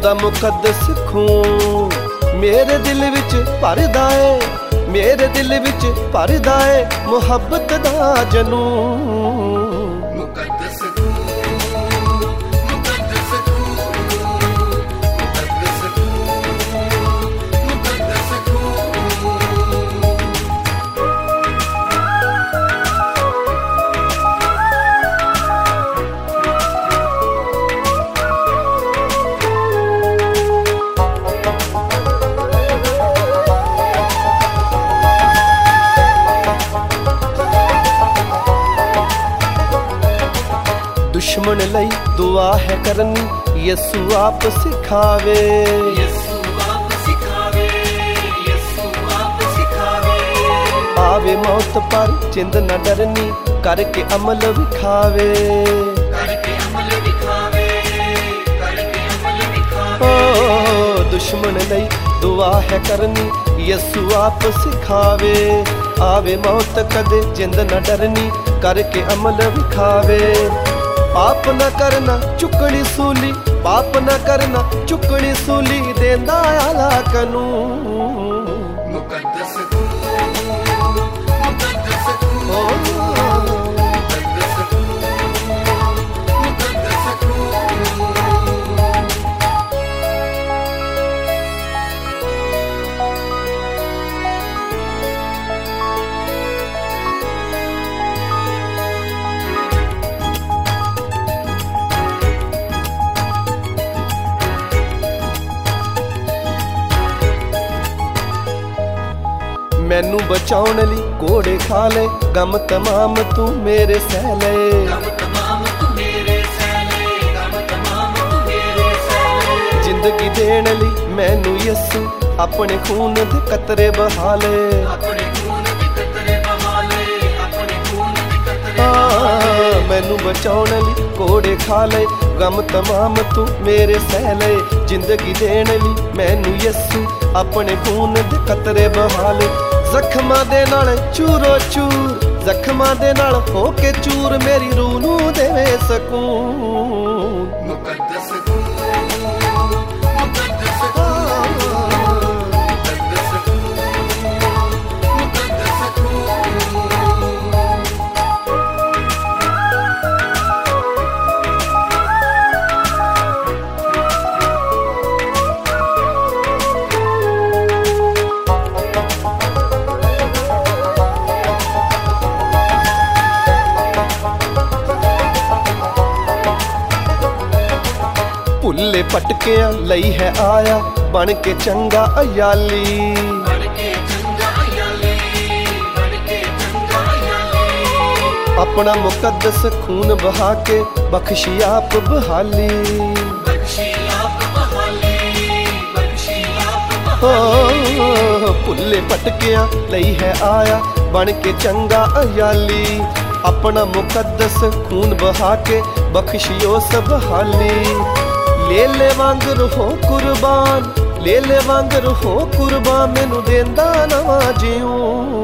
दा मुकद्दस खून मेरे दिल विच भरदा है, मेरे दिल विच भरदा है मुहब्बत दा जनून। मुकद्दस खून, मुकद्दस खून, मुकद्दस खून, मुकद्दस खून। दुश्मन लई दुआ है करनी, यसू आप सिखावे, यसू आप सिखावे, यसू आप सिखावे। आवे मौत पर जिंद न डरनी, करके अमल विखावे, करके अमल दिखावे, करके अमल दिखावे। ओ दुश्मन लई दुआ है करनी, यसू आप सिखावे, आवे मौत कदे जिंद न डरनी, करके अमल विखावे। पाप न करना चुकनी सूली, पाप न करना चुकनी सूली, देंदा आला कानून। मुकद्दस खून, मुकद्दस खून, मुकद्दस खून, मुकद्दस खून। मैनू बचाउण लई कोड़े खा ले, गम तमाम तू मेरे सह ले। गम तमाम तू मेरे सैले, गम तमाम तू मेरे सैले। जिंदगी देण लई मैनू यसू अपने खून दे कतरे बहा ले। अपने खून दे कतरे बहा ले, अपने खून दे कतरे बहा ले। मैनू बचाउण लई कोड़े खा ले, गम तमाम तू मेरे सह ले। जिंदगी देण लई मैनू यसू अपने खून दे कतरे बहा ले। जख्मां दे नाल चूरो चूर, जख्मां दे नाल हो के चूर, मेरी रूह नू देवे सकून। मुकद्दस खून, मुकद्दस खून, मुकद्दस खून, मुकद्दस खून। भुल्ले पटकियां लई है आया, बन के चंगा अयाली। बनके चंगा अयाली, बनके चंगा अयाली। अपना मुकद्दस खून बहा के बख्शी आप बहाली। बख्शी आप बहाली, बख्शी आप हो बहाली। भुल्ले पटकियां लई है आया, बन के चंगा अयाली। अपना मुकद्दस खून बहा के बख्शियो सब हाली। ले ले वांगर हो कुर्बान, ले ले वांगर हो कुर्बान, मैनू देंदा नवा जिऊं।